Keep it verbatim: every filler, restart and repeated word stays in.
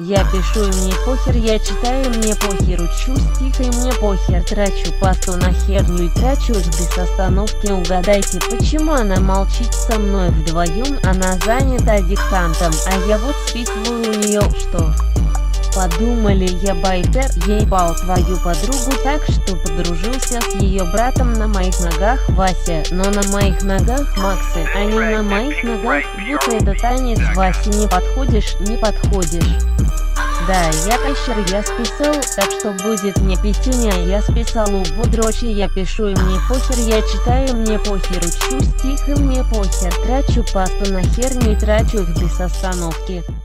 я пишу и мне похер, я читаю, мне похер, учусь тихо и мне похер, трачу пасту на херню и трачусь без остановки. Угадайте, почему она молчит со мной вдвоем? Она занята диктантом, а я вот списываю у нее. Что? Подумали, я байтер, я ебал твою подругу так, что подружился с ее братом. На моих ногах Вася, но на моих ногах Максы, а не на моих ногах, будто это танец. Вася, не подходишь, не подходишь. Да, я пещер, я списал, так что будет мне пятюня. Я списал у бодрочи, я пишу и мне похер, я читаю, мне похер, учусь тихо, мне похер, трачу пасту на херню и трачу их без остановки.